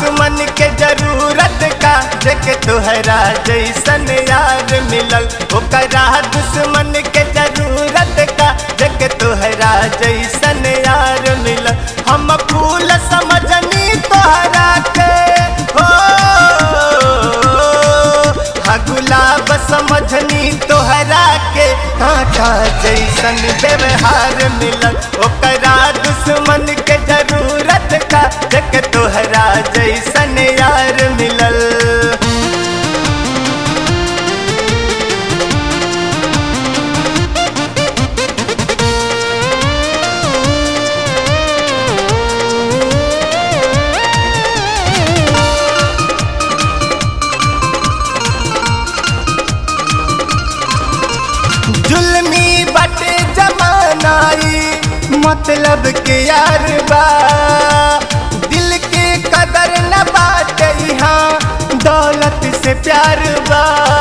दुश्मन के जरूरत का देख तोहरा जैसन यार मिलल। ओकरा दुश्मन के जरूरत का देख तोहरा जैसन यार मिलल। हम फूल समझनी तोहरा के हो, हाँ गुलाब समझनी तोहरा के कांटा जैसन व्यवहार मिलल। ओकरा दुश्मन के जरूरत का देख तोहरा जैसन यार मिलल। जुल्मी बटे जमानाई मतलब के यार बा, दिल के कदर न बाटे यहाँ दौलत से प्यार बा।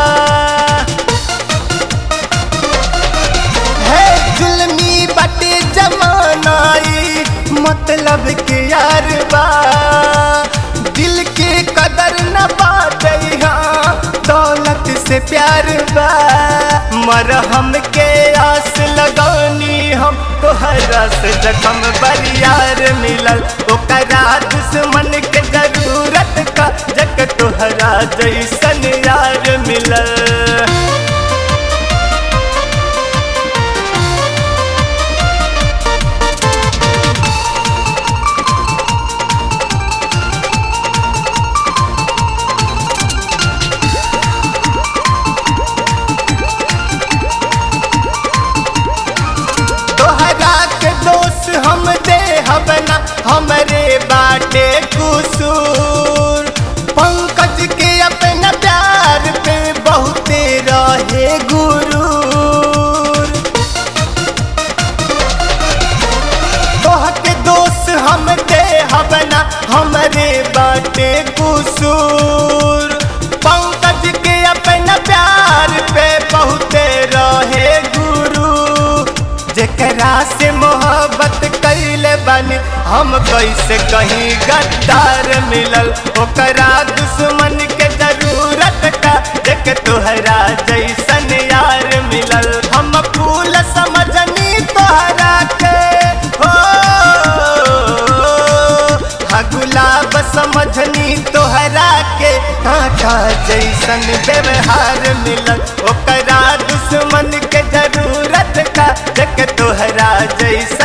है जुल्मी बटे जमानाई मतलब के यार बा, दिल के कदर न बाटे यहाँ दौलत से प्यार बा। मरहम के आस लगानी हम तोहरा से जख्म बरियार मिलल। ओकरा दुश्मन के जरूरत का जग तोहरा जैसन यार मिलल। हम दे हबना हमरे बाटे कुसूर, पंकज के अपना प्यार पे बहुते रहे गुरूर। तोह के दोस्त हम दे हबना हमरे बाटे कुसूर, पंकज के अपना प्यार पे बहुते रहे गुरूर। जेकरा से मोहब्बत कैले बानी हम कैसे कहीं गद्दार मिलल। ओकरा दुश्मन के जरूरत का देख तोहरा जैसन यार मिलल। हम फूल समझनी तोहरा के हो, हाँ गुलाब समझनी तोहरा के कांटा जैसन व्यवहार मिलल। ओकरा दुश्मन के जरूरत का देख तोहरा जैसन